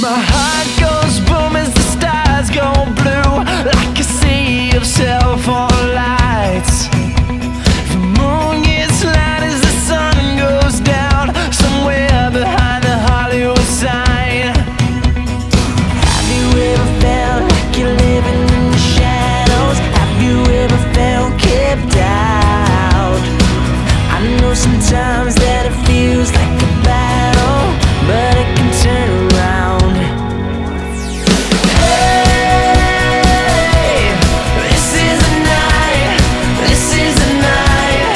My heart goes boom as the stars go blue, like a sea of cell phone lights. The moon gets light as the sun goes down, somewhere behind the Hollywood sign. Have you ever felt like you're living in the shadows? Have you ever felt kept out? I know sometimes that it feels like a battle, but it can turn around. Hey, this is the night, this is the night.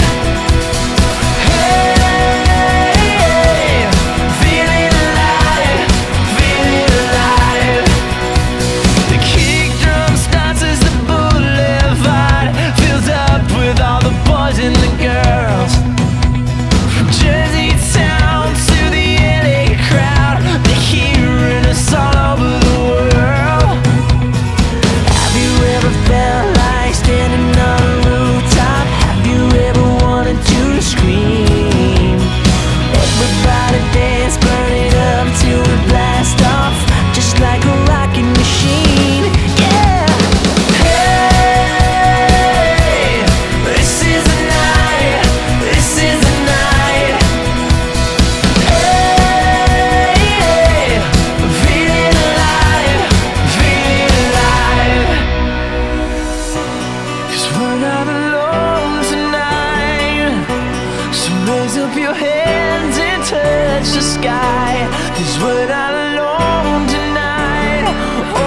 Hey, feeling alive, feeling alive. The kick drum starts as the boulevard fills up with all the boys and the girls. From Jersey town to the LA crowd, they're hearing us all over the world. Have you ever felt like standing on a rooftop? Have you ever wanted to scream? Everybody dance, burn it up till we blast off, just like a rocking machine. Yeah. Hey, this is the night, this is the night. Hey, feeling alive, feeling alive. 'Cause we're not alone tonight, so raise up your hands and touch the sky. 'Cause we're not alone tonight. Oh,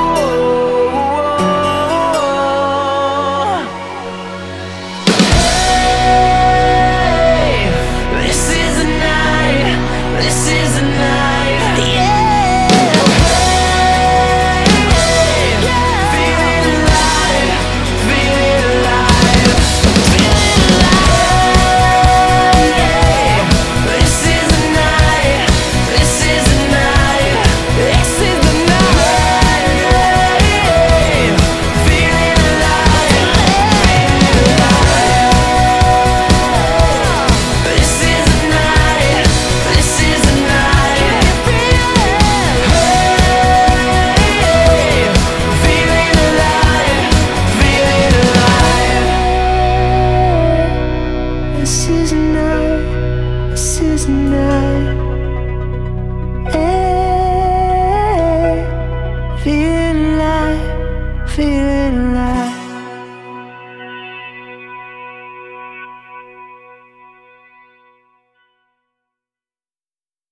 hey, this is the night, this is the night. Yeah. Hey, feeling alive, feeling alive, feeling alive. Yeah. This is the night, this is the night, this is the night. Feeling alive, feeling alive. This is the night, this is the night. Hey, feeling alive, feeling alive. This is the night, this is the night. Hey, feeling alive, feeling